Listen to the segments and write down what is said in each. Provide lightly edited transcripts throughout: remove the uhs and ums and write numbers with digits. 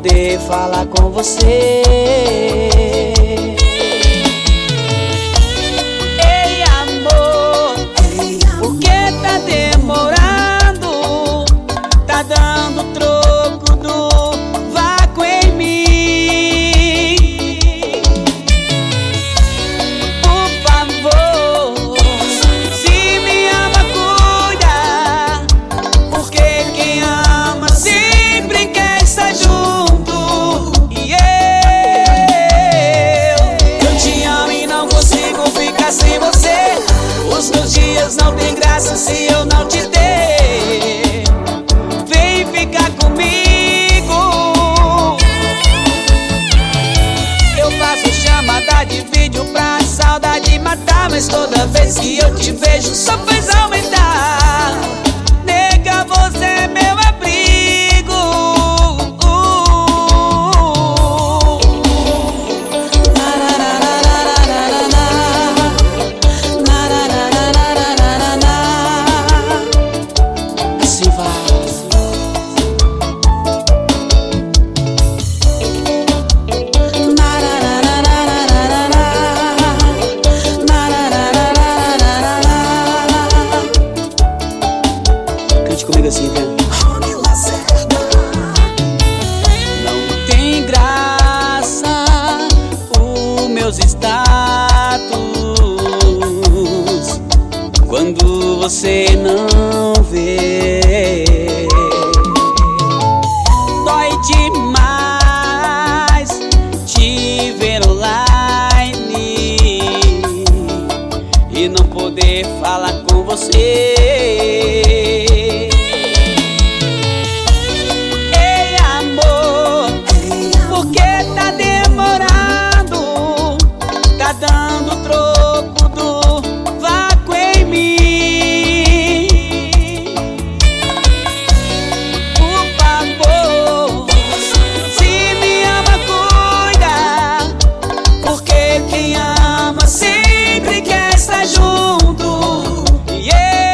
poder falar com você. Ei, amor, por que tá demorando? Tá dando troco do vácuo em mim. Por favor, se me ama, cuida, porque quem ama sempre quer estar junto. E eu te amo e não consigo ficar sem você. Os meus dias não tem graça se eu não te der. Vem ficar comigo. Eu faço chamada de vídeo pra saudade matar, mas toda vez que eu te vejo só faz aumentar. Nega, você é meu abrigo. Assim vai. Cante comigo assim, vem. Não tem graça os meus status quando você não vê. Dói demais te ver online e não poder falar com você. Ei, amor, por que tá demorando? Tá dando troco do vácuo em mim. Por favor, se me ama, cuida, porque quem ama sempre quer estar junto. E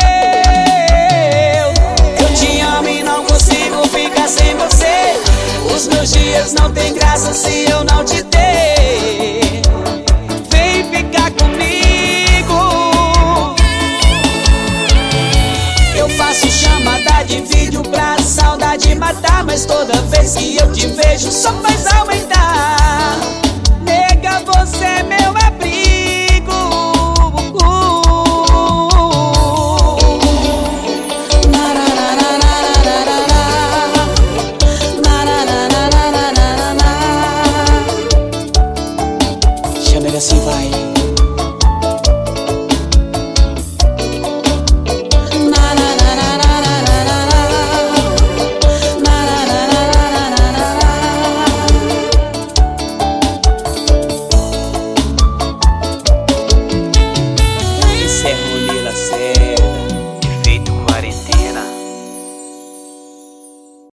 eu te amo e não consigo ficar sem você. Os meus dias não tem graça se eu não te der. Vem ficar comigo. Eu faço chamada de vídeo pra saudade matar, mas toda vez que eu te vejo só faz